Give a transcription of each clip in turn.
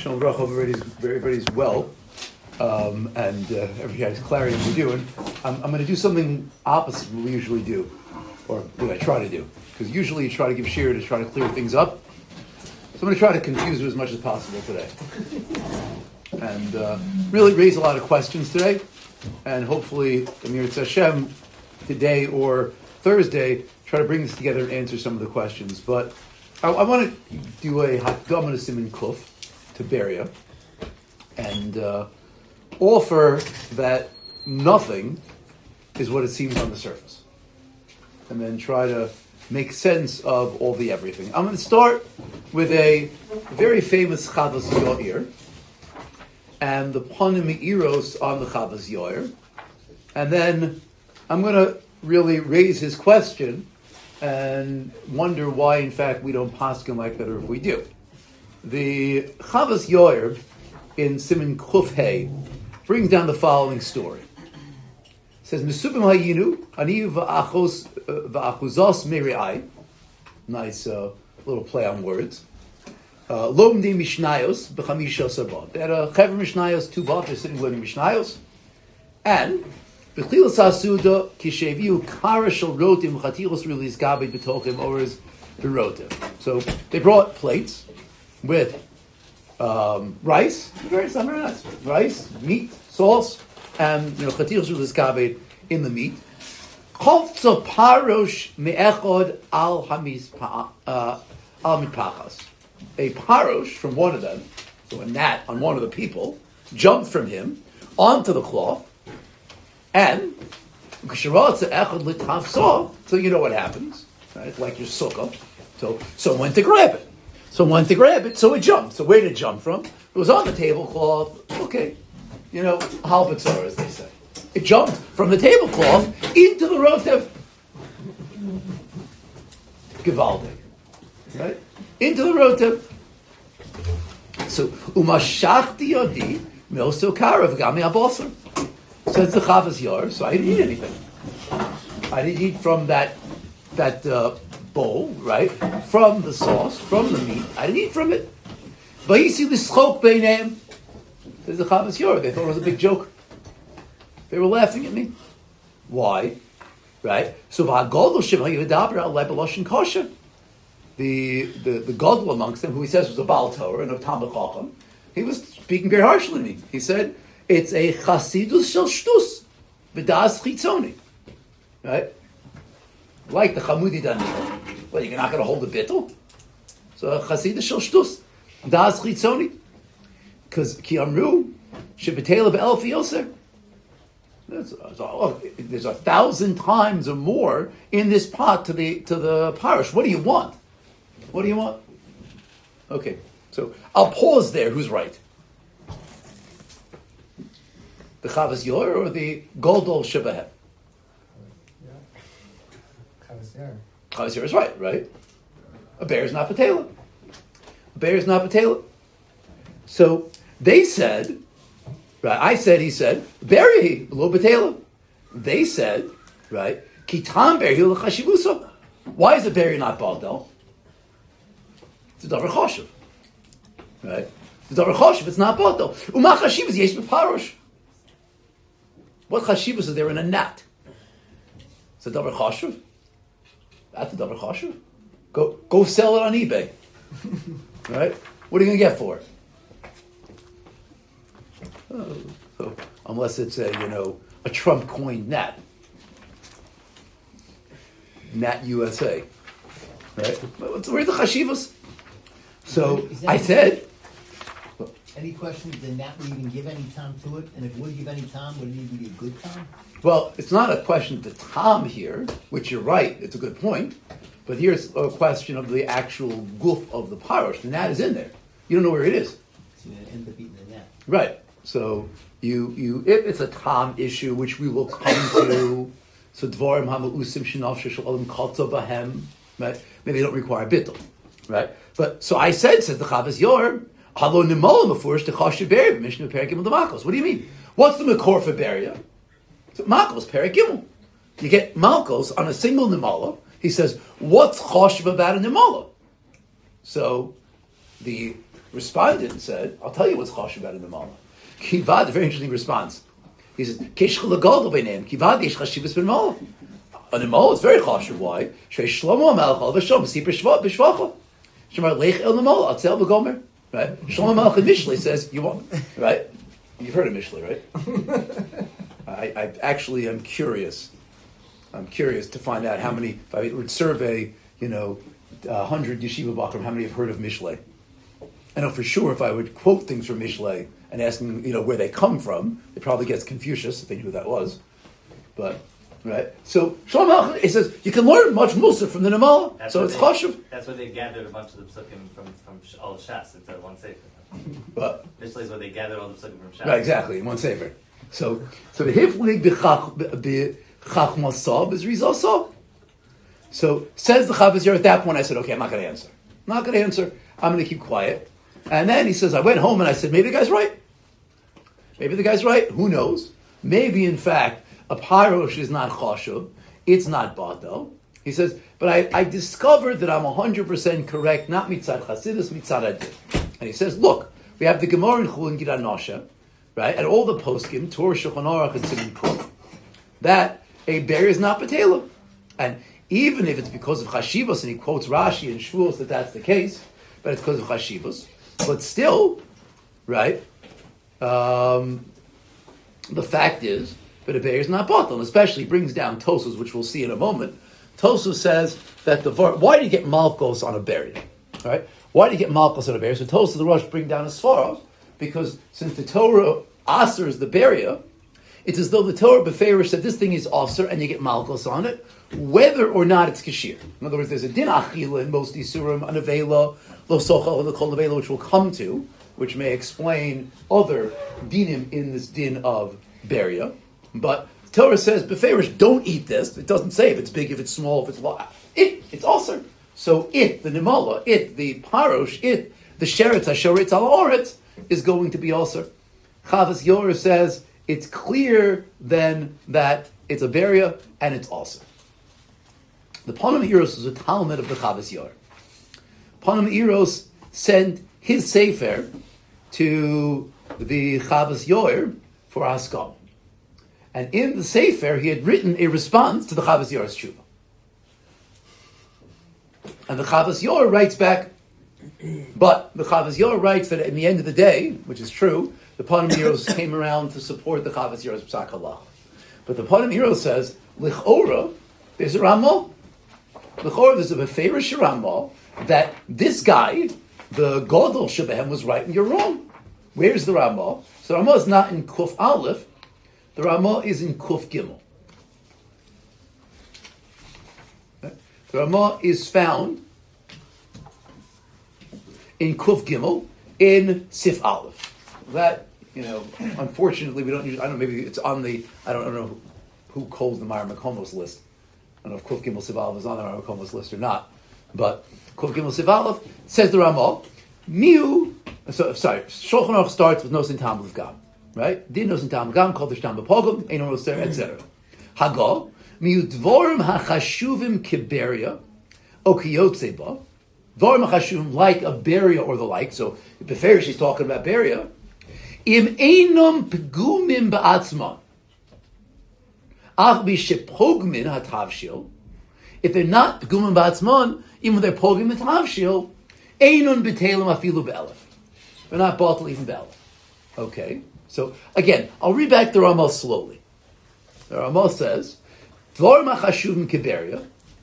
Shalom Baruch, hope everybody's well, and everybody has clarity in what we're doing. I'm going to do something opposite what we usually do, or what I try to do, because usually you try to give shir to try to clear things up. So I'm going to try to confuse you as much as possible today, and really raise a lot of questions today, and hopefully, Amir Hashem, today or Thursday, try to bring this together and answer some of the questions. But I want to do a Hakdama to Siman Kuf to Beria and offer that nothing is what it seems on the surface, and then try to make sense of all the everything. I'm going to start with a very famous Chavas Yoir and the Panim Me'iros on the Chavas Yoir, and then I'm going to really raise his question and wonder why, in fact, we don't paskin like that, or if we do. The Chavas Yoir in Siman Kuf Hey brings down the following story. It says, "Mesubim hayinu ani va'achuzos miri'ai." Nice little play on words. Lomdi mishnayos b'chamisha sabah. They had a chaver mishnayos, two bach, they're sitting learning mishnayos, and b'chilas hasuda kisheviu kara shel rotim chatilos rilis gabed b'tochim ores b'rotim. So they brought plates with rice, very nice, rice, meat, sauce, and chatilos rilis gabed in the meat. Chovtza parosh me'echod al hamis al mitpachas. A parosh from one of them, so a gnat on one of the people, jumped from him onto the cloth, and so you know what happens, right? Like your sukkah. So someone went to grab it. So it jumped. So where did it jump from? It was on the tablecloth. Okay, halbatzar, as they say. It jumped from the tablecloth into the rotev. Givaldi, right? Into the rotev. So umashachti yodi milso karav gami abosar. Says the Chavas Yoir. So I didn't eat anything. I didn't eat from that bowl, right? From the sauce, from the meat. I didn't eat from it. Vayisi l'schok beineim. Says the Chavas Yoir. They thought it was a big joke. They were laughing at me. V'hy? Right? So v'hagodol shema yidaber al lebeloshin kosher. The godel amongst them, who he says was a Baal Torah and a Talmid Chacham, he was speaking very harshly to me. He said, it's a chasidus shel shtus, v'das chitzoni. Right? Like the Chamudi Daniel. Well, you're not going to hold the bittul? So a chasidus shel shtus, das chitzoni. Because ki amru, shebetela be'elf yoser. There's 1,000 times or more in this pot to the parish. What do you want? What do you want? Okay, so I'll pause there. Who's right? The Chavas Yoir or the Godol Shebahem? Chavas Yoir is right? A bear is not patela. So they said, right? I said, he said, bury lo patela. They said, right? Kitam bury l'chashivusa. Why is a berry not baldel? It's a davar choshev, right? The davar choshev, it's not baldel. Uma chashivus yesh b'parosh. What chashivus is there in a gnat? It's a davar choshev. That's a davar choshev. Go sell it on eBay, right? What are you going to get for it? So, unless it's a Trump coined gnat USA, right? Where's the chashivas? So I said, any questions? Did gnat would even give any time to it? And if it would give any time, would it even be a good time? Well, it's not a question of the time here, which you're right, it's a good point. But here's a question of the actual goof of the parosh. The gnat is in there. You don't know where it is. So you end up eating the gnat. Right. So you if it's a Tom issue, which we will come to, so dvorim hamausim shinav sheshalim kalta bahem, right? Maybe they don't require bittul, right? But so I says the Chavas Yoir, halo nimola mafurish techasher beria b'mishnah perek gimel demakos. What do you mean? What's the makor for beria? So makos perek gimel. You get malkos on a single nimala. He says, what's choshev about a nimala? So the responded and said, I'll tell you what's chashuv about a nemala. Kivad, a very interesting response. He says, Keshchel l'gadol b'neim, kivad yesh chashivas b'nemala. A nemala is very chashuv. Why? Shei Shlomo HaMelech al v'shom, b'sipur b'shvacha. Shemar leich el nemala, atzel v'gomer. Right? Shlomo HaMelech in Mishlei says, you want, right? You've heard of Mishlei, right? I actually am curious. I'm curious to find out how many, if I would survey, 100 yeshiva bachrim, how many have heard of Mishlei? I know for sure if I would quote things from Mishlei and ask them, where they come from, they probably gets Confucius, if they knew who that was. But, right? So, Shlomo HaMelech, he says, you can learn much Musar from the Nemala, so it's chashuv. That's where they gathered a bunch of the psukim from all the Shas into one sefer. But Mishlei is where they gathered all the psukim from Shas. right, exactly, in one sefer. So the hiflig b'chachmasah is rizasah. So says the Chavos Yair. At that point, I said, okay, I'm not going to answer. I'm going to keep quiet. And then he says, I went home and I said, maybe the guy's right. Who knows? Maybe in fact a pyrosh is not chashuv. It's not batel. He says, but I discovered that I'm 100% correct, not mitzad chasidus, mitzad adin. And he says, look, we have the Gemara in Chulin Gid Nosha, right? And all the poskim, Torah, Shulchan Aruch, and Siman Kuf, that a bear is not patela. And even if it's because of chashivos, and he quotes Rashi and Shvuos that that's the case, but it's because of chashivos. But still, right? The fact is that a bear is not batal, especially brings down Tosos, which we'll see in a moment. Tosos says that why do you get malchos on a bear? Right? Why do you get malchus on a bear? So Tosos the Rosh bring down a svaros, because since the Torah asers the beria, it's as though the Torah beferish said this thing is aser and you get malchus on it, whether or not it's kashir. In other words, there's a din achila in most isurim, an avela, lo sochal, and the kol avela, which we'll come to, which may explain other dinim in this din of beria. But Torah says beferish, don't eat this. It doesn't say if it's big, if it's small, if it's large. It's aser. So the nimala, the parosh, the sheretz hashoretz al oretz is going to be also. Chavos Yair says it's clear then that it's a beria and it's also. The Panim Eros is a Talmud of the Chavos Yair. Panim Eros sent his sefer to the Chavos Yair for Haskam. And in the sefer he had written a response to the Chavos Yair's tshuva. And the Chavos Yair writes back, but the Chavos Yair writes that in the end of the day, which is true, the Panim Eros came around to support the Chavos Yair's Psak Halach. But the Panim Eros says, Lichora, there's a Ramah. Lichora, there's a Beferish Ramah that this guy, the Godel Shebehem, was right and you're wrong. Where's the Ramah? So the Ramah is not in Kuf Aleph, the Ramah is in Kuf Gimel. The Ramah is found in Kuf Gimel in Sif Aleph. That, unfortunately we don't use, I don't know, maybe it's on I don't know who calls the Meir Makomos list. I don't know if Kuf Gimel Sif Aleph is on the Meir Makomos list or not. But Kuf Gimel Sif Aleph says the Ramah, Shulchan Aruch starts with Nosin Tam Gam, right? Din Nosin Tam Gam, Kol Tishtam B'Pogam, Einon Roser, etc. Hagal, Miu Dvorim HaChashuvim Kiberia, Okiyotze Ba, Dvorim HaChashuvim like a beria or the like, so Beferish she's talking about beria, Im Einom Pegumim Ba'atzman, Ach B'Shepogmin HaTavshil, if they're not Pegumim Ba'atzman, even when they're Pogim HaTavshil, Einon B'Telim Afilu Be'elef. They're not bottle even Be'elef. Okay, so again, I'll read back the Ramah slowly. The Ramah says, Dvorim HaChashuvim Kiberia,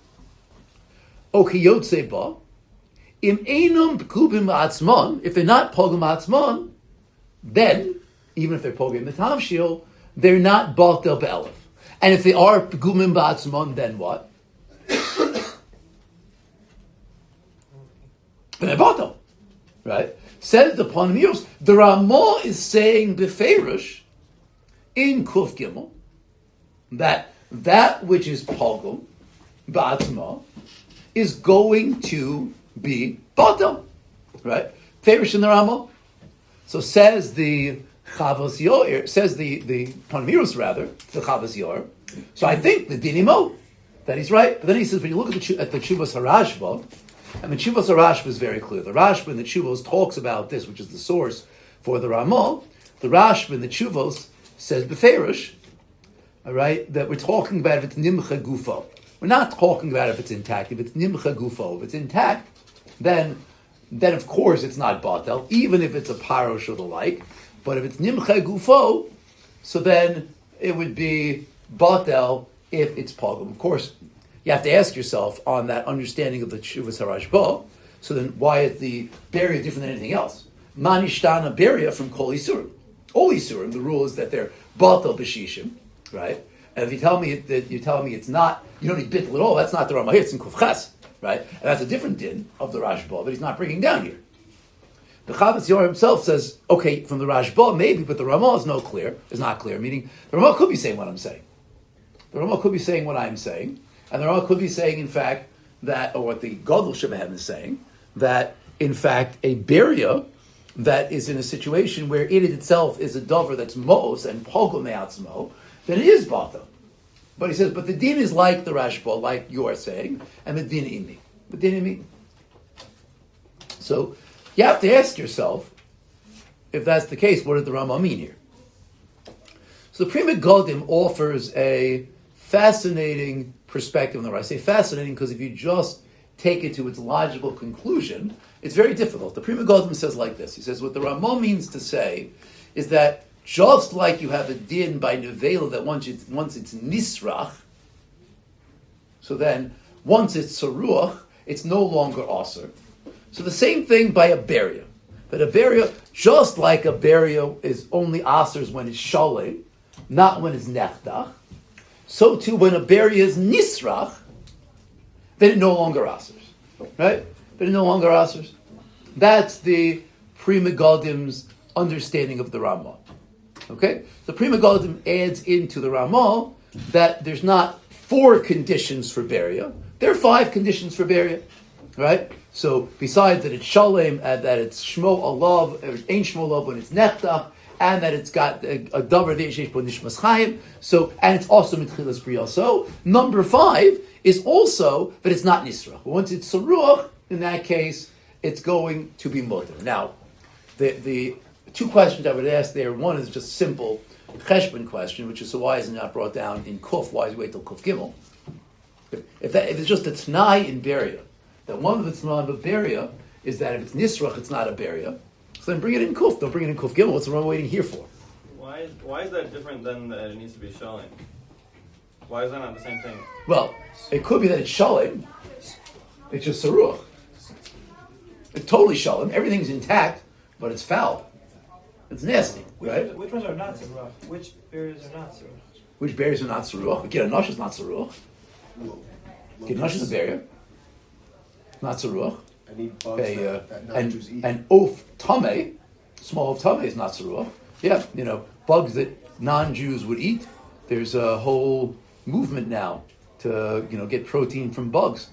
Okiyotze Ba, Im Einom Pegumim Ba'atzman, if they're not Pogim Ba'atzman, then, even if they're Pogim the Tavshil, they're not Batel Be'elef. And if they are Pegumim Ba'atzman, then what? Then they're Batel. Right? Says the Panim Eros, the Ramah is saying Beferish in Kuf Gimel that which is Pogum Ba'atzma is going to be Batel. Right? Beferish in the Ramah. So says the Chavos Yair, says the Panim Eros rather, the Chavos Yair. So I think the Dinimo, that he's right. But then he says, when you look at the Tshuvas Harashba, And the Tshuvos Rashba is very clear. The Rashba in the Tshuvos talks about this, which is the source for the Ramah. The Rashba in the Tshuvos says beferish, all right, that we're talking about if it's nimcha gufo. We're not talking about if it's intact. If it's nimcha gufo, if it's intact, then of course it's not batel, even if it's a parosh or the like. But if it's nimcha gufo, so then it would be batel if it's pogum. Of course, you have to ask yourself on that understanding of the Tshuvos HaRashba, so then why is the beria different than anything else? Manishtana beria from kol isurim. All isurim, the rule is that they're batel b'shishim, right? And if you tell me that you're telling me it's not, you don't need bittul at all, that's not the Ramah here, it's in Kufchas, right? And that's a different din of the Rashba, but he's not bringing down here. The Chavetz Yair himself says, okay, from the Rashba maybe, but the Ramah is not clear, meaning the Ramah could be saying what I'm saying. The Ramah could be saying what I'm saying, and the Ramah could be saying, in fact, that, or what the Gadol Shebehem is saying, that, in fact, a beria that is in a situation where it itself is a dover that's mos and pogum me'atzmo, then it is bata. But he says, but the din is like the Rashba, like you are saying, and the din imi. The din imi. So, you have to ask yourself, if that's the case, what did the Ramah mean here? So the Pri Megadim offers a fascinating perspective on the Ramah. I say fascinating because if you just take it to its logical conclusion, it's very difficult. The Pri Megadim says like this. He says, what the Ramah means to say is that just like you have a din by nevela that once it's nisrach, so then once it's saruach, it's no longer aser. So the same thing by a beria. That a beria, just like a beria is only asers when it's shalei, not when it's nechtach, so too when a beria is nisrach, then it no longer asers. Right? Then it no longer asers. That's the Pri Megadim's understanding of the Ramah. Okay? The Pri Megadim adds into the Ramah that there's not 4 conditions for beria. There are 5 conditions for beria. Right? So besides that it's shalem, and that it's shmo alav, ain't shmo alav when it's nechtach, and that it's got a davar de'eshesh bo nishmas chayim. So, and it's also mitchilas bria. So number 5 is also that it's not nisrach. Once it's saruach, in that case, it's going to be mutter. Now, the 2 questions I would ask there. One is just simple cheshbon question, which is so why is it not brought down in kuf? Why is it wait till kuf gimel? If it's just a t'nai in beria, that one of the t'nai of beria is that if it's nisrach, it's not a beria. So then bring it in kuf. Don't bring it in kuf gimel. What's the wrong waiting here for? Why is that different than that it needs to be shalom? Why is that not the same thing? Well, it could be that it's shalom. It's just saruach. It's totally shalom. Everything's intact, but it's foul. It's nasty, right? Which ones are not Saruach? Which berries are not Saruach? Which berries are not saruach? Gidanash is not saruach. Gidanash is a berry. Not saruach. I need bugs that non-Jews eat. And oaf tame, small of tame is not saruach. Yeah, bugs that non-Jews would eat. There's a whole movement now to get protein from bugs.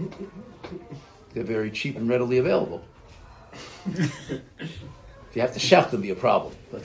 They're very cheap and readily available. If you have to shout them, be a problem. But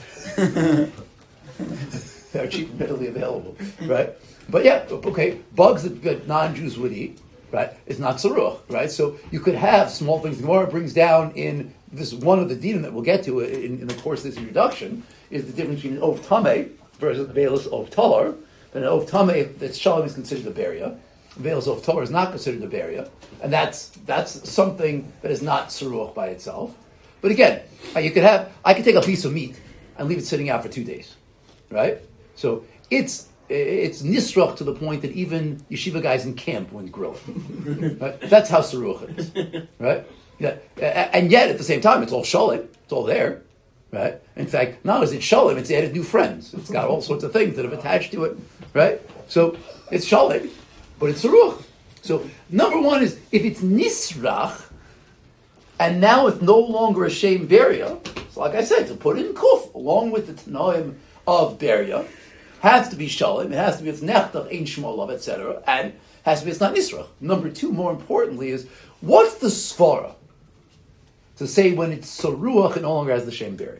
they're cheap and readily available, right? But yeah, okay, bugs that non-Jews would eat, right, is not saruach, right? So you could have small things. The Gemara brings down in this one of the dinim that we'll get to in the course of this introduction is the difference between an ov tameh versus veilus ov talar. But an ov tameh that's shalom is considered a beria. Veilus ov talar is not considered a beria, and that's something that is not saruach by itself. But again, I could take a piece of meat and leave it sitting out for 2 days, right? So it's nisrach to the point that even yeshiva guys in camp wouldn't grill it. Right? That's how saruach it is, right? Yeah, and yet at the same time, it's all shalom. It's all there, right? In fact, not only is it shalom, it's added new friends. It's got all sorts of things that have attached to it, right? So it's shalom, but it's saruach. So number 1 is if it's nisrach, and now it's no longer a shame beria. So like I said, to put it in kuf, along with the tanoim of beria, has to be shalom, it has to be its nechtach, ein shmolav, etc., and has to be it's not nisrach. Number 2, more importantly, is what's the svara to say when it's saruach it no longer has the shame beria?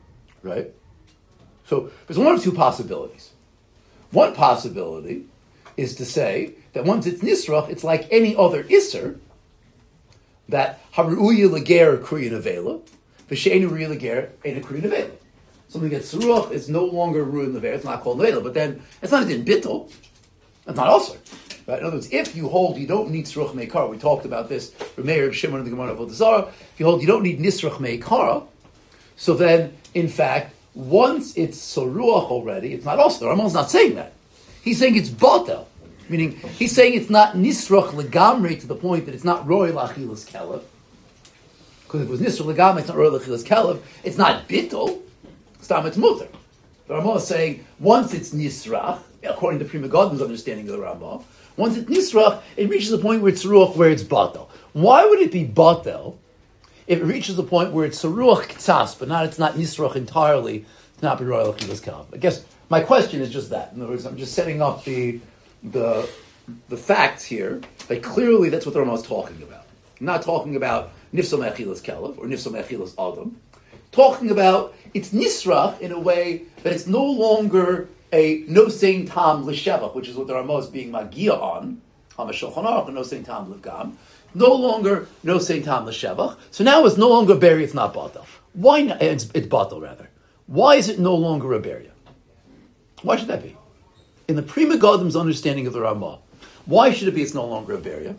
Right? So there's one of 2 possibilities. One possibility is to say that once it's nisrach, it's like any other iser, that haruya leger kriyan avela, v'she'enu ruya leger ena kriyan avela. Something that's ruach is no longer ruin lever, it's not called avela, but then it's not a din bittul, it's not also. Right? In other words, if you hold you don't need sruch meikara, we talked about this from Meir Shimon and the Gemara of Vodazara, if you hold you don't need nisrach meikara, so then, in fact, once it's saruach already, it's not also. The Ramal's not saying that. He's saying it's batel, meaning he's saying it's not nisrach legamre to the point that it's not roy lachilas kelev. Because if it was nisrach legamre, it's not roy lachilas kelev. It's not bittul. Stam it's mutter. The Ramal is saying once it's nisrach, according to Prima Godin's understanding of the Rambam, once it's nisrach, it reaches a point where it's ruach, where it's batel. Why would it be batel if it reaches a point where it's saruach ktsas, but it's not nisrach entirely, to not be royal achilas kalav? I guess my question is just that. In other words, I'm just setting up the facts here. That clearly that's what the Rambam is talking about. I'm not talking about nifsal mechilas kalav or nifsal mechilas adam. Talking about it's nisrach in a way that it's no longer a no sein tam l'shevach, which is what the Rambam is being magia on a Shulchan Aruch, no sein tam l'gam. No longer no sein tam l'shevach. So now it's no longer a berry, it's not batel. Why not? It's batel rather. Why is it no longer a berry? Why should that be? In the Prima Godim's understanding of the Ramah, why should it be it's no longer a berry?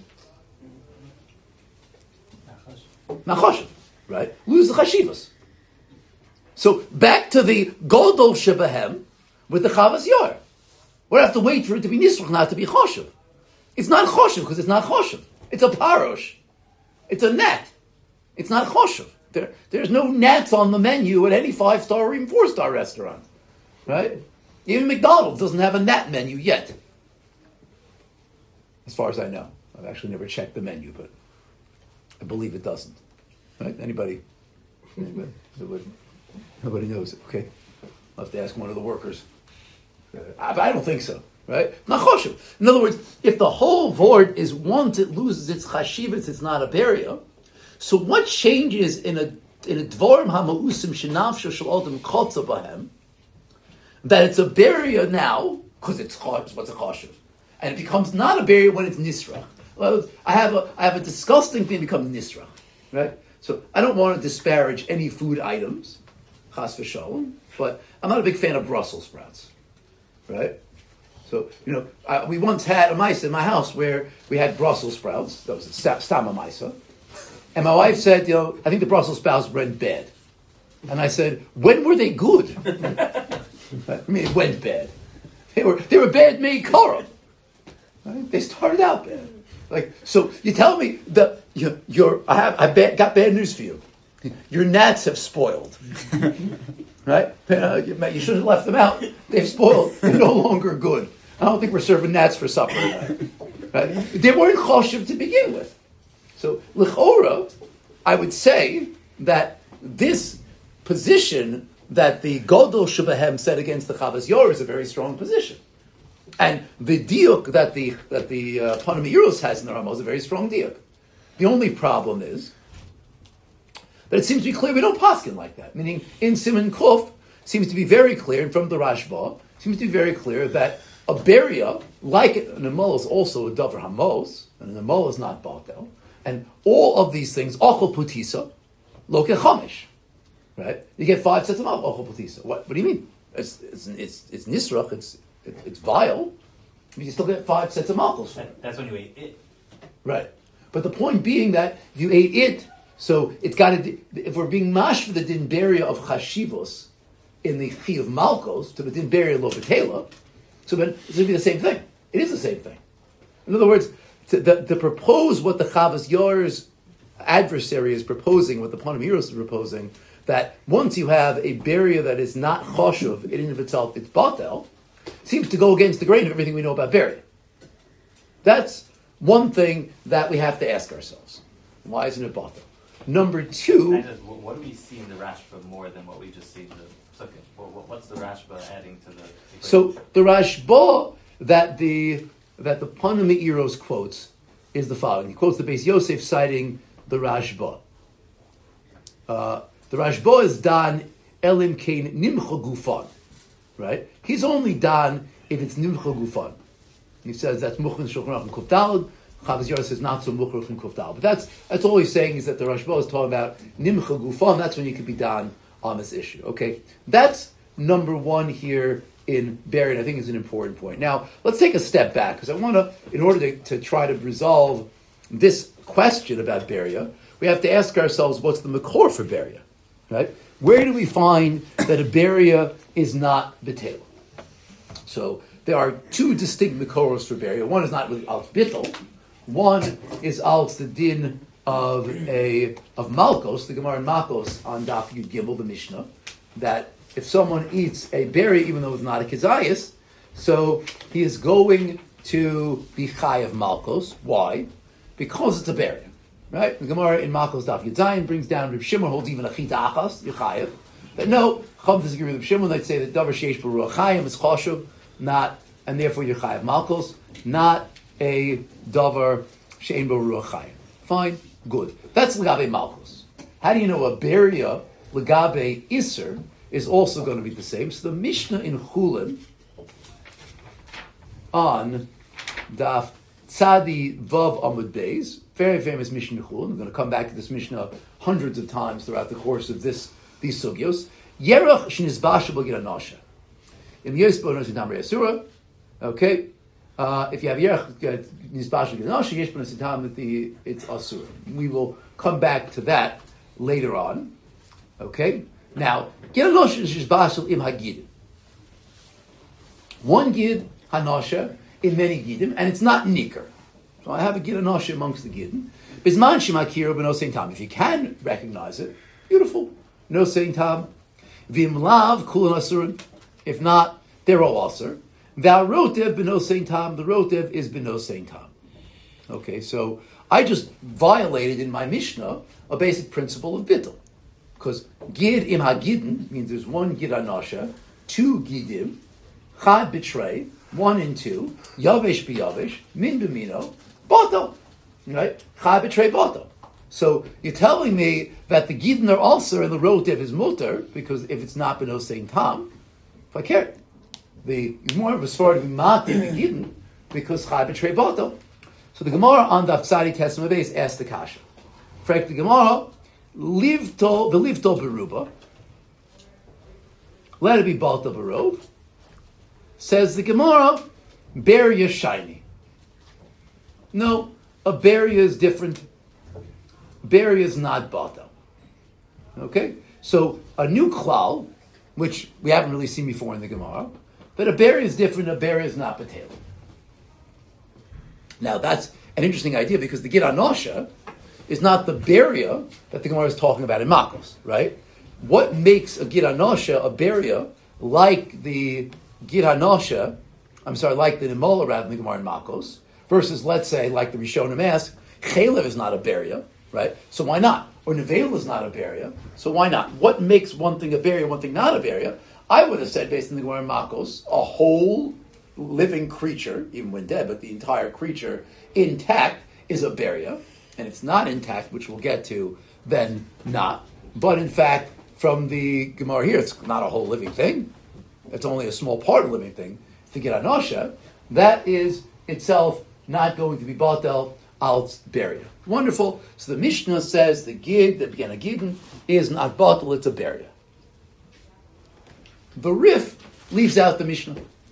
Nachashiv, right? Lose the chashivas. So back to the Godol Shebahem with the Chavas Yor. We have to wait for it to be Nisrach, not to be Choshev. It's not Choshev because it's not Choshev. It's a Parosh. It's a net. It's not Choshev. There's no nets on the menu at any 5-star or even 4-star restaurant. Right? Even McDonald's doesn't have a net menu yet. As far as I know. I've actually never checked the menu, but I believe it doesn't. Right? Anybody? Nobody knows it. Okay. I'll have to ask one of the workers. I don't think so. Right? Not choshev. In other words, if the whole vort is once it loses its chashivas, it's not a beria. So what changes in a dvorim hamausim shenafsho shel adam kotza bahem that it's a beria now because it's what's a choshev, and it becomes not a beria when it's nisrach. Well, I have a disgusting thing become nisrach. Right? So I don't want to disparage any food items, chas v'shalom, but I'm not a big fan of Brussels sprouts. Right? So, we once had a maisa in my house where we had Brussels sprouts. That was a stama maisa. And my wife said, I think the Brussels sprouts went bad. And I said, when were they good? I mean, it went bad. They were bad made kara. Right? They started out bad. So you tell me that I got bad news for you. Your gnats have spoiled. Right? You should have left them out. They've spoiled. They're no longer good. I don't think we're serving gnats for supper tonight. Right? They weren't choshev to begin with. So, l'chora, I would say that this position that the Godol Shebahem said against the Chavas Yor is a very strong position. And the diuk that the Panim Eiros has in the Ramah is a very strong diuk. The only problem is that it seems to be clear we don't paskin like that. Meaning, in Siman Kuf, seems to be very clear, and from the Rashba, seems to be very clear that a beria, like an amol, is also a davar hamos, and an amol is not batel, and all of these things, achol putisa, loke chamish, right? You get 5 sets of mouth, achol putisa. What do you mean? It's nisrach, it's vile, but you still get 5 sets of malchus. That's when you ate it. Right. But the point being that if you ate it, so it's got to. If we're being mash for the din beria of chashivos in the chi of malchos to the din beria lokatela, so then it's going to be the same thing. It is the same thing. In other words, to propose what the Chavas Yor's adversary is proposing, what the Panim Eiros is proposing, that once you have a beria that is not choshev in and of itself, it's batel, seems to go against the grain of everything we know about beria. That's one thing that we have to ask ourselves. Why isn't it batel? Number 2... What do we see in the Rashba more than what we just see in the Sukkot? What's the Rashba adding to the equation? So the Rashba that the Panim Eiros quotes is the following. He quotes the Beis Yosef citing the Rashba. The Rashba is dan elim kein nimcha gufan. Right? He's only dan if it's nimcha gufan. He says that's Muchrin Shulchan Aruch and Kuf Daled. Chavos Yair says not so Muchrin and Kuf Daled. But that's all he's saying is that the Rashba is talking about Nimcha Gufan. That's when you could be done on this issue. Okay, that's number one here in Beri. I think is an important point. Now let's take a step back because I want to, in order to try to resolve this question about Beria, we have to ask ourselves what's the Makor for Beria, right? Where do we find that a Beria is not B'tel? So there are two distinct Makoros for Beria. One is not really Al Bittel. One is Al the din of Malkos, the Gemara in Malkos on Daf Yud Gimel, the Mishnah, that if someone eats a berry, even though it's not a Kizayas, so he is going to be Chai of Malkos. Why? Because it's a berry. Right? The Gemara in Malkos Daf Yud Zayin brings down Reb Shimon holds even a Chita Achas, Yechayev. But no, Chum disagree with Reb Shimon. They'd say that Davar Sheish B'Ruach Chayim is Choshev, not, and therefore Yechayev Malkos, not a Davar Shein B'Ruach Chayim. Fine, good. That's Legabe Malkos. How do you know a Beria Legabe Isser is also going to be the same? So the Mishnah in Chulin on Daf Tzadi Vav Amud Beis, very famous Mishnah Chulin. We're going to come back to this Mishnah hundreds of times throughout the course of these sugyos. Yerach shenizbasha b'gid anasha. In Yospo Nositam Re'asura, okay. If you have Yerach nizbasha b'gid anasha, Yesh Nositam it's asura. We will come back to that later on. Okay. Now, gid anasha is nizbasha im hagid. One gid hanasha in many gidim, and it's not nikar. So I have a gid anasha amongst the gidin. Bisman shemakir b'no sein tam. If you can recognize it, beautiful. No sein tam. V'im lav kulon asurin. If not, they're all asur. V'arotev b'no sein tam. The rotev is b'no sein tam. Okay, so I just violated in my Mishnah a basic principle of bittul. Because gid im hagidin means there's one gid anasha, two gidim, chad betray, 1 and 2, yavesh b'yavesh, min b'mino, boto, right? Chad betray boto. So you're telling me that the gidin are also and the rotev is mutter because if it's not b'no sein tam, if I care, the more of a sort of mat in the gidin because chad betray boto. So the Gemara on Daf Tzadi Tesma Beis asked the kasha. Frek the Gemara, livto beruba, let it be boto berov. Says the Gemara, beria shiny. No, a beria is different. Beria is not bata. Okay? So a new klal, which we haven't really seen before in the Gemara, that a beria is different, a beria is not potato. Now that's an interesting idea because the gid anosha is not the beria that the Gemara is talking about in Makos, right? What makes a gid anosha a beria like the gid hanosha, like the Nimola rather than the Gemara in Makos, versus, let's say, like the Rishonim ask, Chalev is not a beria, right? So why not? Or Nevel is not a beria, so why not? What makes one thing a beria, one thing not a beria? I would have said, based on the Gemara in Makos, a whole living creature, even when dead, but the entire creature intact is a beria, and it's not intact, which we'll get to, then not. But in fact, from the Gemara here, it's not a whole living thing. It's only a small part of the living thing. To get anosha, that is itself not going to be batel al beria. Wonderful. So the Mishnah says the gid, that began a gidin, is not batel, it's a beria. The Rif leaves out the Mishnah.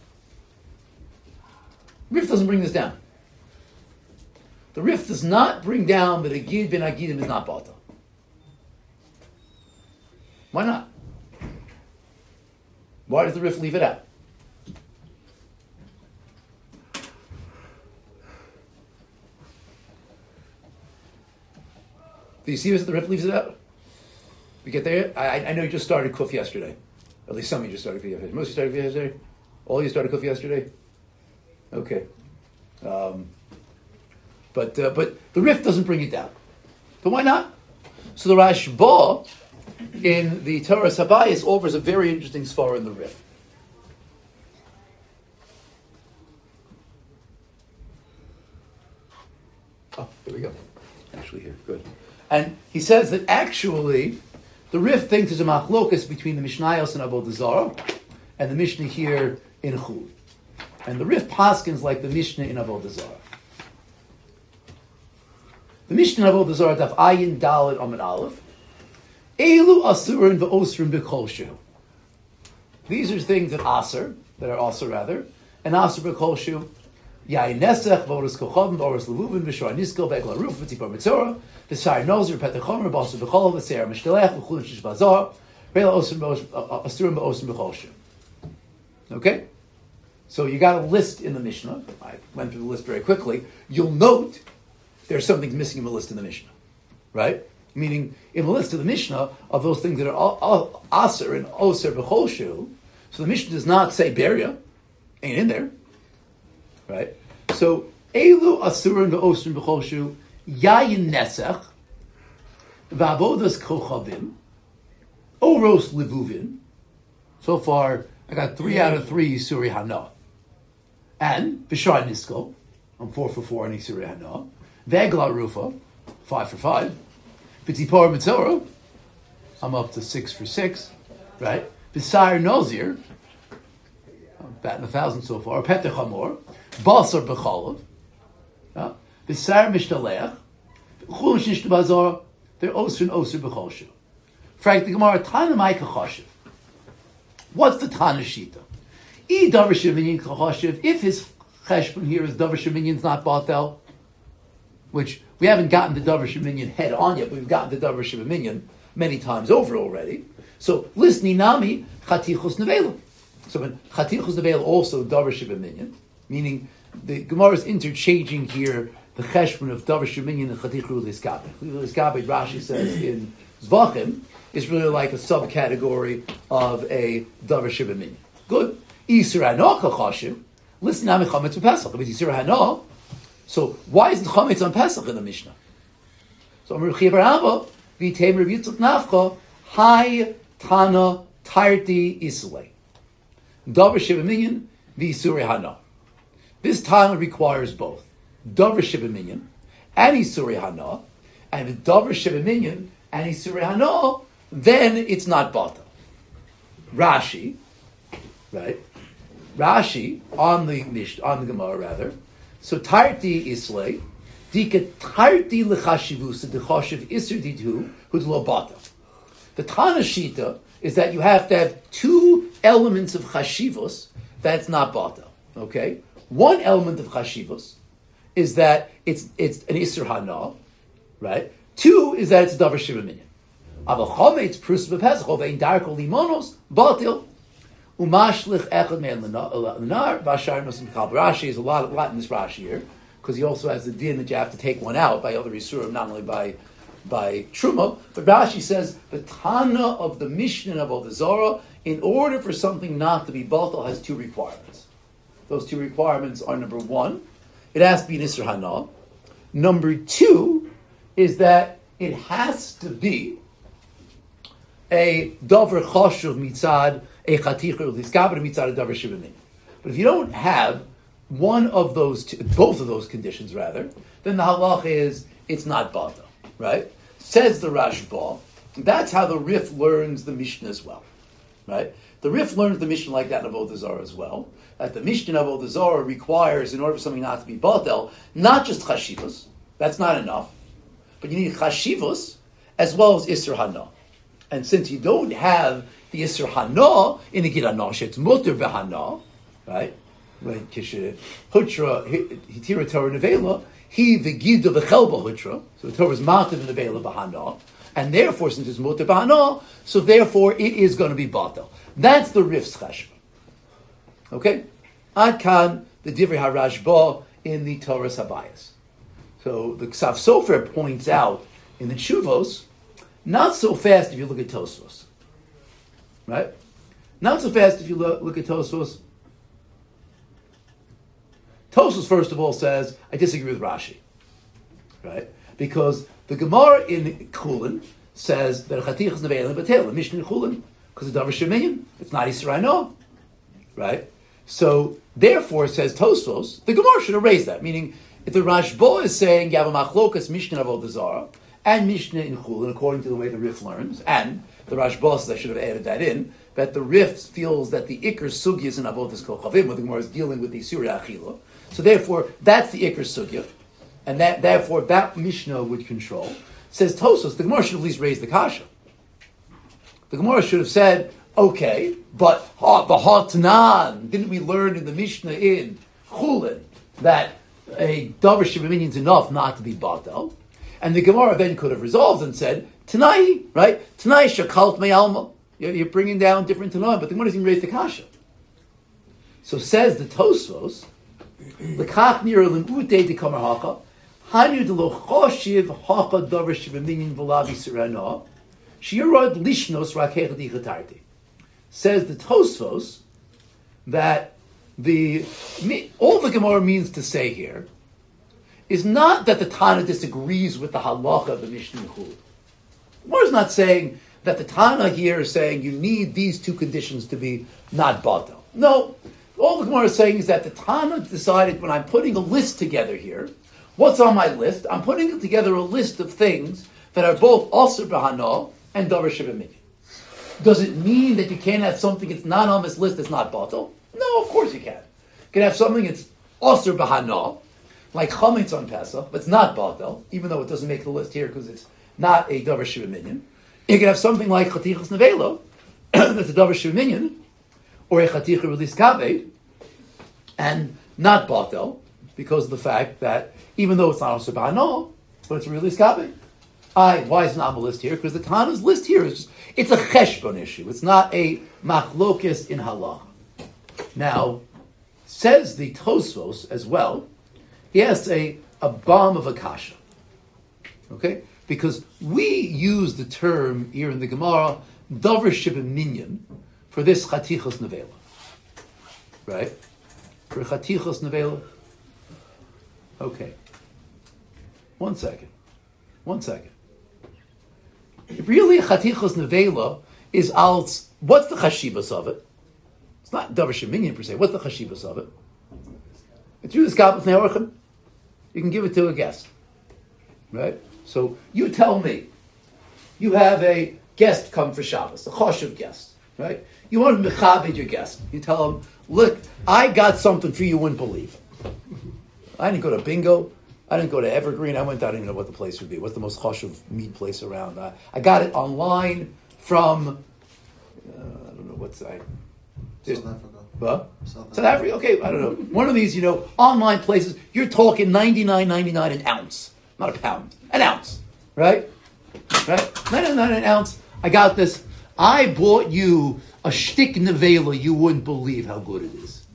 Rif doesn't bring this down. The Rif does not bring down that a gid ben agidim is not batel. Why not? Why does the Rif leave it out? Do you see this? The Rif leaves it out. We get there. I know you just started Kuf yesterday. At least some of you just started Kuf yesterday. Most of you started Kuf yesterday. All of you started Kuf yesterday. Okay, but the Rif doesn't bring it down. But why not? So the Rashba in the Torah Sabayis offers a very interesting svara in the Rif. Oh, there we go. Actually here, good. And he says that actually the Rif thinks there's a machlokas between the Mishnayos and Avodah Zarah and the Mishnah here in Chul. And the Rif paskins like the Mishnah in Avodah Zarah. The Mishnah in Avodah Zarah, Daf Ayin Dalet Amud Aleph, Elu Asurin ve'osrin b'kol shu. These are things that are asur rather, and asur b'kol shu. Yain nesech, v'oros kochavim, v'oros levuvin, v'shor niskel, v'egla ruf, v'tzipor mitzorah, v'sar nozer, v'petach b'asur b'chol, v'seir mishtelech, v'chulin shish bazar, v'ela asurin ve'osrin b'kol shu. Okay? So you got a list in the Mishnah. I went through the list very quickly. You'll note there's something missing in the list in the Mishnah. Right? Meaning, in the list of the Mishnah, of those things that are aser and oser b'chol shu, so the Mishnah does not say beria, ain't in there. Right? So, elu asurin ve'osrin b'chol shu, yayin nesech, v'avodas kochavim, oros levuvin. So far, I got 3 out of 3 Isuri Hana. And Bishar Nisko, I'm 4 for 4 on Isuri Hana. Vegla Rufa, 5 for 5. B'tzipor Mitzorah, I'm up to 6 for 6. Right? B'sar Nozir, I'm batting 1,000 so far. Petach Hamor, Basar B'chalav, B'sar Mishtaleach, Chul Shish Bazar, they're Osir and Osir B'chol shu. Frank the Gemara, Tana Mai Kachashiv. What's the Tana Shita? I Davar Sheminyan Kachashiv, if his cheshbon here is Davar Sheminyan's not Batel, which we haven't gotten the Davar Sheminyan head on yet, but we've gotten the Davar Sheminyan many times over already. So, Lisni Nami, Chatichos Nevela. So when Chatichos Nevela also Davar Sheminyan, meaning the Gemara is interchanging here the cheshbon of Davar Sheminyan and Chatichos Liskabe. Liskabe, Rashi says in Zvachim, is really like a subcategory of a Davar Sheminyan. Good. Isur Hana Kachashiv. Listen, Nami Chametz Pesach. If it's Isur Hana, so why isn't Chametz on Pesach in the Mishnah? So Amar Chi Bar Abba, V'Teim Rav Yitzchak Nafcha, Hai Tana Tarti Islay. Davar Sheminyan, V'Isur Hana. This Tana requires both Davar Sheminyan and Isur Hana, and if Davar Sheminyan and Isur Hana, then it's not Bata. Rashi, right? Rashi on the Gemara rather. So Tarti Islay, Dika Tarti Lechashivus, the Chashiv Isur Didhu, Hudlo Bata. The Tana Shita is that you have to have 2 elements of Chashivus that's not Bata. Okay? One element of Chashivus is that it's an Isur Hana, right? 2 is that it's Davar Sheminyan. Aval Chametz Prus b'Pesach Ovein Darko Limonos Batil Umashlich Echad Me'en Lenar V'Ashar Nosim Kal. Rashi is a lot in this Rashi here because he also has the din that you have to take one out by other Yisurim, not only by Truma. But Rashi says the Tana of the Mishnah of Avodah Zarah, in order for something not to be Batil, has 2 requirements. Those 2 requirements are: number 1, it has to be an Isur Hana. Number 2 is that it has to be a Davar Chashuv mitzad a Chaticha Liskaber mitzad a Davar Sheminyan. But if you don't have one of those, both of those conditions rather, then the halach is it's not Bata, right? Says the Rashba. That's how the Rif learns the Mishnah as well, right? The Rif learns the Mishnah like that in Avodah Zarah as well. That the Mishnah of Avodah Zarah requires, in order for something not to be Batel, not just Chashivus, that's not enough, but you need Chashivus as well as Isur Hana. And since you don't have the Isur Hana in the Gid Hana, it's Mutter B'Hana, right? When Kishe Hutra, Hitira Torah Nevela, he the Gid of the Chelba Hutra, so the Torah is mounted in the Nevela B'Hana, and therefore, since it's Mutter B'Hana, so therefore it is going to be Batel. That's the Rif's Cheshbon. Okay? Ad Kan, the Divrei HaRashba in the Torah Sabayas. So the Ksav Sofer points out in the Shuvos, not so fast if you look at Tosfos. Right? Not so fast if you look at Tosfos. Tosfos, first of all, says, I disagree with Rashi. Right? Because the Gemara in Chulin says that Chatich is Neve'el Batel, the Mishnah in Chulin, because of Davar Sheminyan, it's not Yisrael Hana. Right? So, therefore, says Tosfos, the Gemara should have raised that, meaning, if the Rashba is saying you have a machlokas Mishnah of Avodah Zarah, and Mishnah in Chulin, according to the way the Rif learns, and the Rashba says I should have added that in, that the Rif feels that the Iker Sugya is in Avodas Kol Chavim, when the Gemara is dealing with the Surya Achila. So therefore, that's the Iker Sugya, and therefore that Mishnah would control. Says Tosos, the Gemara should at least raise the Kasha. The Gemara should have said, okay, but the Hatanan, didn't we learn in the Mishnah in Chulin that a Davar Shivaminian is enough not to be Batel? And the Gemara then could have resolved and said, Tanai, right? Tanai Shakalt Me'alma. You're bringing down different Tanai, but the Gemara doesn't raise the Kasha. So says the Tosfos, L'kach nir l'mute de kamar haka, hanu de lo choshiv haka davar shivaminin v'lavi sirana, shirad lishnos rakech di chatarti. Says the Tosfos that all the Gemara means to say here is not that the Tana disagrees with the halacha of the Mishnah Chul. The Gemara is not saying that the Tana here is saying you need these two conditions to be not batel. No. All the Gemara is saying is that the Tana decided when I'm putting a list together here, what's on my list? I'm putting together a list of things that are both Asr B'Hana and Davar Shivamini. Does it mean that you can't have something that's not on this list that's not batel? No, of course you can. You can have something that's Asr B'Hana, like Chametz on Pesach, but it's not batel, even though it doesn't make the list here because it's not a Davar Shivaminion. You can have something like Chatichas Nevela, that's a Davar Shivaminion, or a Chaticha Release Kabed, and not Batel, because of the fact that even though it's not also Ba'anah, but it's a Release Kabed. Why is it not on the list here? Because the Tana's list here is it's a Cheshbon issue. It's not a Machlokis in Halach. Now, says the Tosfos as well, he has a bomb of Akasha. Okay? Because we use the term here in the Gemara, Davar Shivaminion, for this Chatichos Nevela. Right? For Chatichos Nevela. Okay. One second. If really a Chatichos Nevela is als, what's the Chashivas of it? It's not Davar Shivaminion per se. What's the Chashivas of it? It's really Skabel Fnei Orchim. You can give it to a guest. Right? So you tell me, you have a guest come for Shabbos, a choshev guest, right? You want to mechabed your guest. You tell him, look, I got something for you wouldn't believe. I didn't go to Bingo. I didn't go to Evergreen. I went out, I didn't even know what the place would be. What's the most choshev meat place around? I got it online from, I don't know what's that. South Africa. What? South Africa? Okay, I don't know. One of these, online places, you're talking $99.99 an ounce. Not a pound. An ounce. Right? Right? $99 an ounce. I got this. I bought you a shtick nevela. You wouldn't believe how good it is.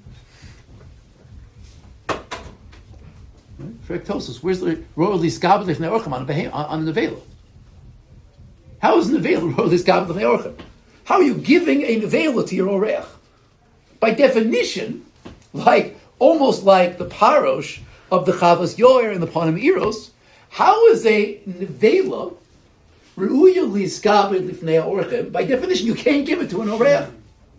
Fractosis. Where's the royally skabel lifnei orchim on the nevela? How is nevela royally skabel lifnei orchim? How are you giving a nevela to your oreach? By definition, almost like the parosh of the Chavas Yoer and the Panim Eros, how is a nevela reuya liskabed lifnei orchim? By definition, you can't give it to an oreach.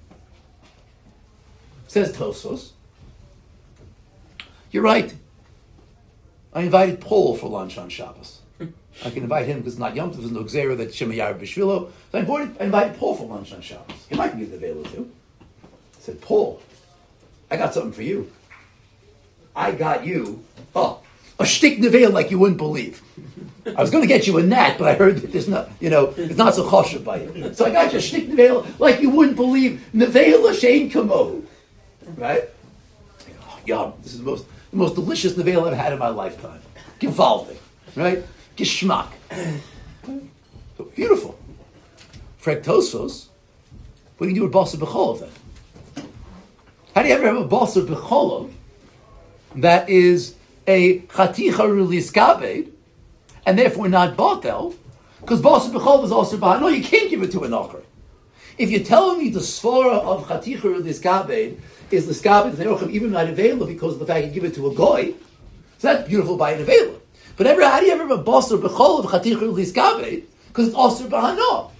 Says Tosos. You're right. I invited Paul for lunch on Shabbos. I can invite him because it's not Yom Tov, there's no Gzera that Shemayar B'Shvilo. So I invited Paul for lunch on Shabbos. He might give the nevela too. I said, Paul, I got something for you. I got you, a shtick nevela like you wouldn't believe. I was going to get you a gnat, but I heard that there's not, it's not so choshev by you. So I got you a shtick nevela like you wouldn't believe. Nevela shein kamohu. Right? Oh, yum. This is the most delicious nevela I've had in my lifetime. Gewaltig. Right? Geschmack. So beautiful. Frektosos. What do you do with Basar B'cholov then? How do you ever have a Basar B'cholov that is a Chaticha Ruliskabed and therefore not Batel? Because Basar B'cholov is also B'cholov. No, you can't give it to an Acher. If you're telling me the svara of Chaticha Ruliskabed is the Skabed Nerochim even not available because of the fact you give it to a Goy, so that's beautiful by an available. But how do you ever have a Basar B'cholov Chaticha Ruliskabed? Because it's also B'cholov.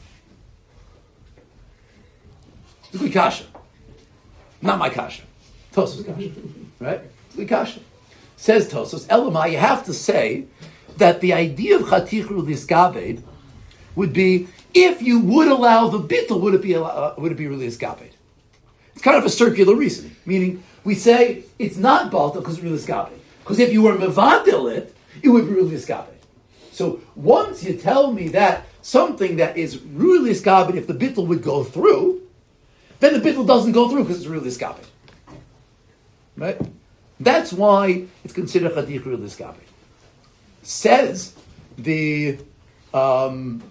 It's a good kasha. Not my kasha. Tosos kasha. Right? It's a good kasha. Says Tosos, Elamai, you have to say that the idea of chatichru liskabed would be if you would allow the bittul, would it be really liskabed? It's kind of a circular reasoning, meaning we say it's not balta because it's really liskabed. Because if you were mevadil it would be really liskabed. So once you tell me that something that is really liskabed, if the bittul would go through, then the bittul doesn't go through because it's really liskabed. Right? That's why it's considered chatichru liskabed. Says the Ksav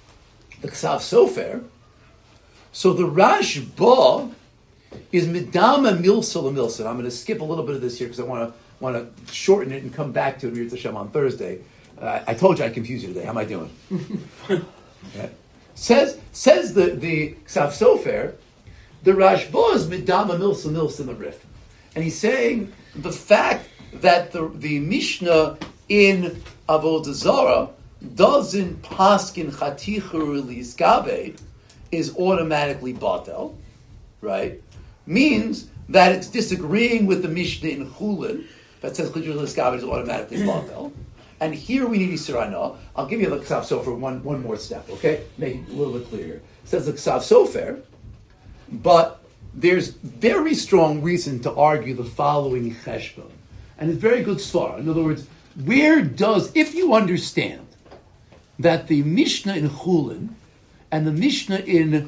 Sofer. So the Rashba is midama milsa lemilsa. I'm going to skip a little bit of this here because I want to shorten it and come back to it Mir Hashem on Thursday. I told you I confused you today. How am I doing? Okay. Says the Ksav Sofer, the Rashba is midama milsa in the Rif, and he's saying the fact that the Mishnah in Avodah Zarah doesn't paskin chatichur liskabed is automatically batel, right? Means that it's disagreeing with the Mishnah in Chulin that says chatichur liskabed is automatically batel. And here we need Yisrana. I'll give you the Ksav Sofer one more step, okay? Make it a little bit clearer. It says the Ksav Sofer, but there's very strong reason to argue the following cheshbon. And it's very good svara. In other words, if you understand that the Mishnah in Chulin and the Mishnah in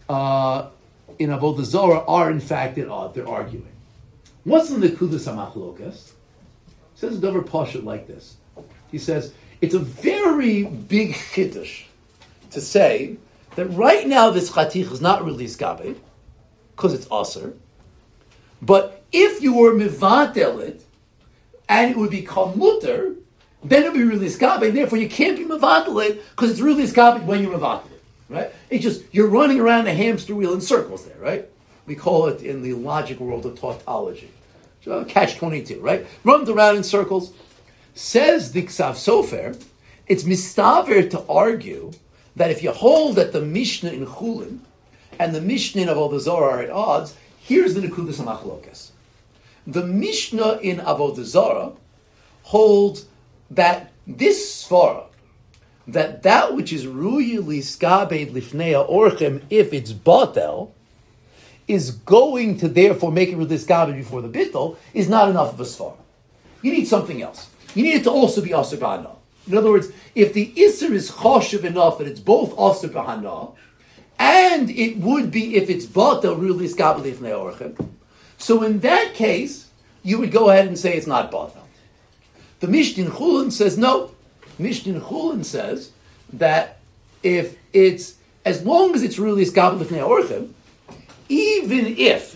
Avodah Zarah are in fact at odds, they're arguing. What's in the Nekudas HaMachlokas? Says a Dover Pashut like this. He says, it's a very big chiddush to say that right now this chatich is not really skabe, because it's aser. But if you were mivatel it, and it would become mutter, then it would be really skabe, and therefore you can't be mivatel it, because it's really skabe when you're mivatel it, right? It's just, you're running around a hamster wheel in circles there, right? We call it in the logic world of tautology. So, catch-22, right? Runs around in circles. Says the Ksav Sofer, it's mistaver to argue that if you hold that the Mishnah in Chulin and the Mishnah in Avodah Zarah are at odds, here's the Nekudas HaMachlokas. The Mishnah in Avodah Zarah holds that this svara, that which is ruyili skabed lifnei orchem, if it's batel, is going to therefore make it really skabed before the bittul, is not enough of a svara. You need something else. You need it to also be aser b'hana. In other words, if the iser is choshev enough that it's both aser b'hana, and it would be if it's batel really skabed lifnei orchem, so in that case, you would go ahead and say it's not batel. The Mishnah in Chulin says no. Mishnah in Chulin says that if it's, as long as it's really skabed lifnei orchem, even if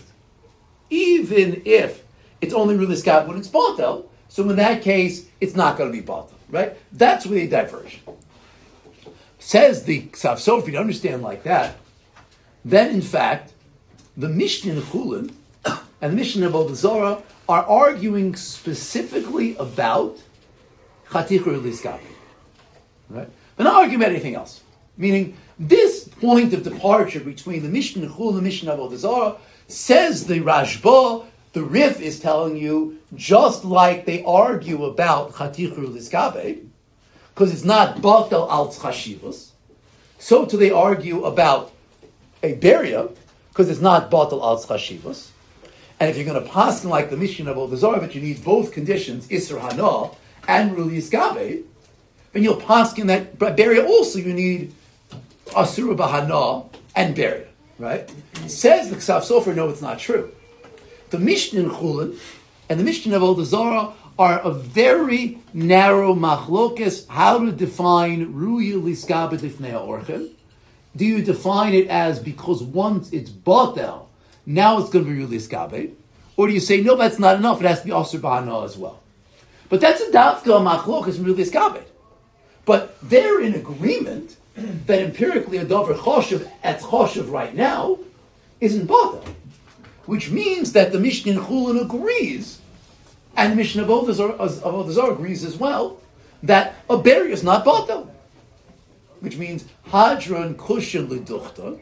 it's only really skabed when it's batel, so in that case, it's not going to be batel, right? That's where they diverge. Says the Ksav Sofer, if you understand like that, then in fact, the Mishnah in Chulin and the Mishnah of Avodah Zarah are arguing specifically about chatichur liskabed, right? They're not arguing about anything else. Meaning, this point of departure between the Mishnah in Chulin and the Mishnah of Avodah Zarah, says the Rashba, the Rif is telling you, just like they argue about chatichur liskabed, because it's not batel al chashivos, so too they argue about a beria, because it's not batel al chashivos. And if you're going to pass like the Mishnah of Avodah Zarah, but you need both conditions, Isser Hana and Ruli Iskabe, then you'll pass in that beria also you need Asura Bahana and beria, right? Says the Ksav Sofer, no, it's not true. The Mishnah in Chulin and the Mishnah of Avodah Zarah are a very narrow machlokes how to define Ruya Liskabe Lifnei Orchem. Do you define it as because once it's batel, now it's going to be really skabe? Or do you say, no, that's not enough, it has to be Asur Bahana as well? But that's a dafka machlokas really skabe. But they're in agreement that empirically a davar choshev at choshev right now isn't batel. Which means that the Mishnah in Chulin agrees, and the Mishnah of Avodah Zarah agrees as well, that a beria is not batel. Which means hadron kushan leduchta.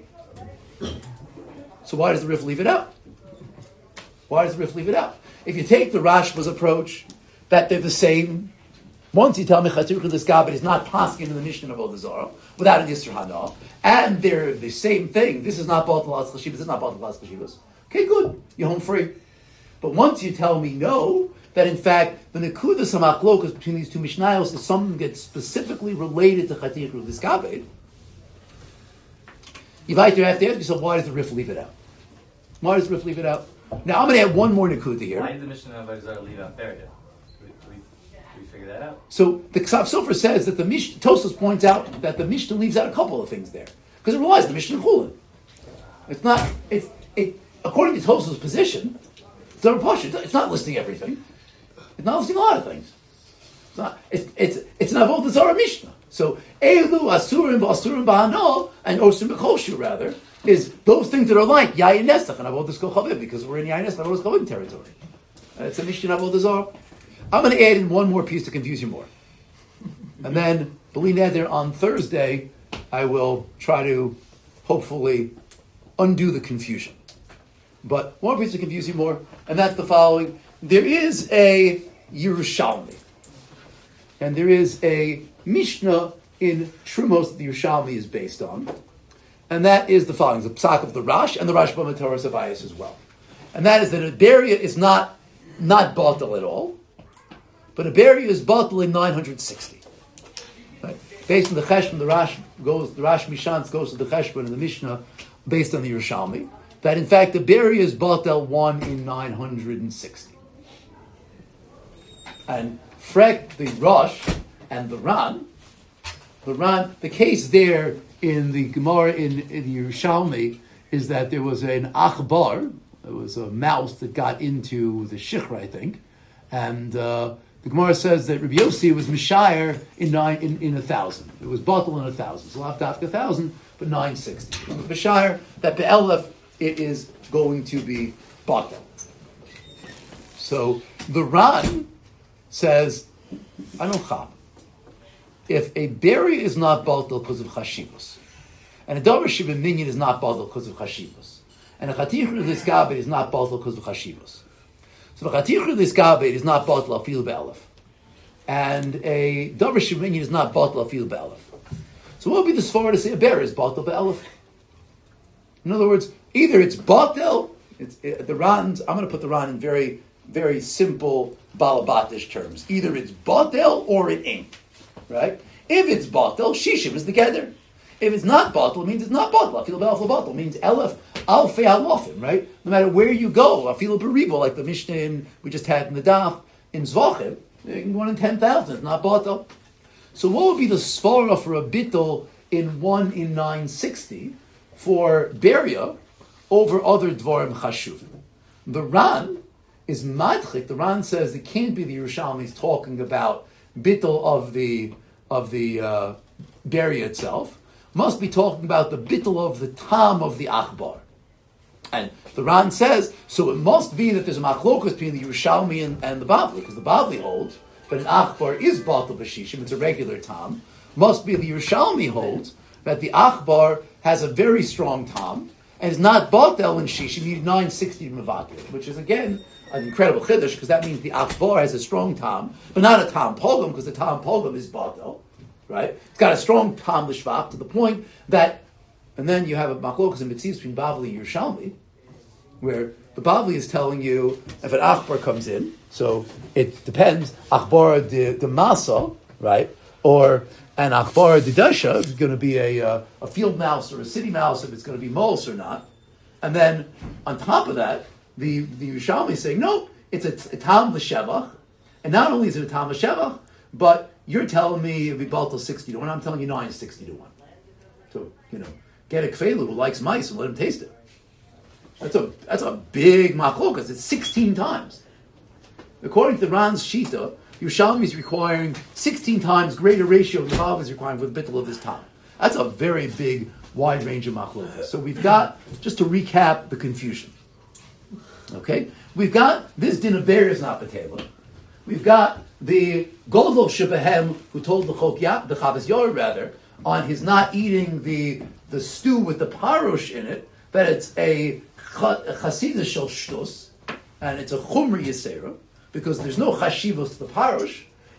So why does the Rif leave it out? Why does the Rif leave it out? If you take the Rashba's approach, that they're the same, Once you tell me Chatzir L'Skabed is not passing in the Mishnah of Avodah Zarah without an Yisr Hana, and they're the same thing, this is not Batal L'As Chashivas, this is not Batal L'As Chashivas. Okay, good, you're home free. But once you tell me no, that in fact the Nekudas HaMachlokas between these two Mishnayos is something that's specifically related to Chatzir L'Skabed, you have to ask yourself, why does the Rif leave it out? Why does the Rif leave it out? Now I'm going to add one more Nekuda here. Why did the Mishnah of Avodah Zarah leave out Beria? Can we figure that out? So the Ksav Sofer says that the Tosfos points out that the Mishnah leaves out a couple of things there because it relies on the Mishnah Chulin. It's not. According to Tosfos' position, it's not listing everything. It's not listing a lot of things. It's not. It's an Avodah Zarah Mishnah. So Elu Asurim Ba'asurim Ba'ano and Osim B'Choshu rather is those things that are like Yayin Nestach and Avodah Chavim because we're in Yayin Nestach and Avodah Chavim territory. It's a Mishnah Avodah Zarah. I'm going to add in one more piece to confuse you more. And then, B'li Neder, on Thursday, I will try to, hopefully, undo the confusion. But one piece to confuse you more, and that's the following. There is a Yerushalmi. And there is a Mishnah in Trumos that the Yerushalmi is based on. And that is the following. It's the Psak of the Rash, and the Rashba Matoras of Ayas as well. And that is that a Beria is not Batal at all. But a Beria is Batal in 960. Right? Based on the Cheshbon, the Rash Mishans goes to the Cheshbon in the Mishnah based on the Yerushalmi. That in fact the Beria is Batal 1 in 960. And Frek, the Rosh, and the Ran, the case there in the Gemara in the Yerushalmi is that there was an Achbar, there was a mouse that got into the Shichra, I think, and the Gemara says that Rabbi Yossi was Mishayir in 1,000. It was Batal in 1,000. So not after 1,000, but 960. Mishayir, that Be'elef, it is going to be Batal. So the Ran says, I don't chab. If a berry is not Batal because of Chashivos, and a Davar Shibim Minyan is not Batal because of Chashivos, and a Chatir L'Skabed is not Batal because of Chashivos, so the Chatir L'Skabed is not Batal Afil Be'elef, and a Davar Sheminian is not Batal Afil Be'elef. So what would be the svara to say a bear is Batal Be'elef? In other words, either it's Batal, the Ran's, I'm going to put the Ran in very, very simple Balabatish terms. Either it's Batal or it ain't. Right? If it's Batal, Shishim is together. If it's not Batal, it means it's not Batal. Afil Be'elef Batal means Elef Alfei Alofim, right? No matter where you go, Afil Beribo, like the Mishnah we just had in the Daf, in Zvachim, you can go in 10,000, it's not Batal. So what would be the svara for a bittul in 1 in 960 for Beria over other Dvarim Chashuvim? The Ran is madchik. The Ran says it can't be the Yerushalmi is talking about bittul of the Beria itself. Must be talking about the bittul of the tam of the Achbar. And the Ran says, so it must be that there's a machlokas between the Yerushalmi and the Bavli, because the Bavli holds that an Achbar is Batal B'Shishim, it's a regular tam. Must be the Yerushalmi holds that the Achbar has a very strong tam, and is not Batal in Shishim, you need 960 Mevatel, which is again an incredible chiddush, because that means the Achbar has a strong tam, but not a tam pogum, because the tam pogum is Batal, right? It's got a strong tam l'shvach to the point that, and then you have a machlokas and mitzvahs between Bavli and Yerushalmi, where the Bavli is telling you if an Achbar comes in, so it depends, Achbar de Masa, right? Or an Achbar de Dasha, is going to be a field mouse or a city mouse, if it's going to be moles or not. And then on top of that, the Yerushalmi is saying, no, it's a Tam L'Shevach, and not only is it a Tam L'Shevach, but you're telling me it'll be Batal 60 to 1, I'm telling you 960 to 1. So, get a Kfelu who likes mice and let him taste it. That's a big machlokas. It's 16 times. According to the Ran's Shita, Yerushalmi is requiring 16 times greater ratio than the Bav is requiring for the bittul of this time. That's a very big, wide range of machlokas. So we've got, just to recap the confusion. Okay? We've got this din of bear is not the table. We've got the Godlov Shebehem who told the Chavas Yor rather, on his not eating the stew with the parush in it, that it's a chasida shel shtus, and it's a chumri yisera, because there's no chashivos to the parush,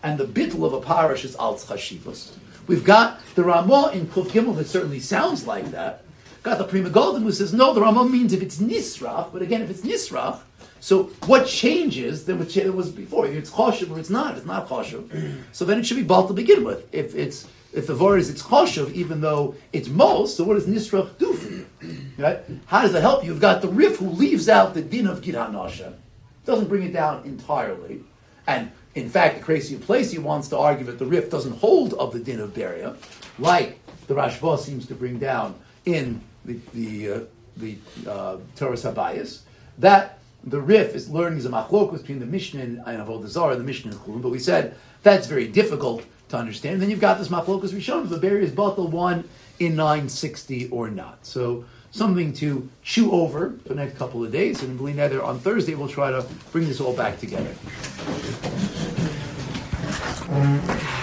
and the bittul of a parish is al chashivos. We've got the Ramah in Kuf Gimel that certainly sounds like that. Got the Prima Golden who says, no, the Ramah means if it's nisrach, but again, if it's nisrach, so what changes than what was before? Either it's choshev or it's not. If it's not choshev, so then it should be bal to begin with. If the vore is it's choshev, even though it's most, so what does nisrach do for you? Right? How does that help you? You've got the Rif who leaves out the din of Gid HaNasha, doesn't bring it down entirely, and in fact, the Crazy Placey wants to argue that the Rif doesn't hold of the din of Beria, like the Rashba seems to bring down in the Torah Sabayas, that the Rif is learning a machlokus between the Mishnah and Avodah Zarah, the Mishnah and Chulun, but we said that's very difficult to understand. And then you've got this machlokus Rishon, if the Beria is Batal 1 in 960 or not. So something to chew over for the next couple of days, and B'li Neder on Thursday we'll try to bring this all back together.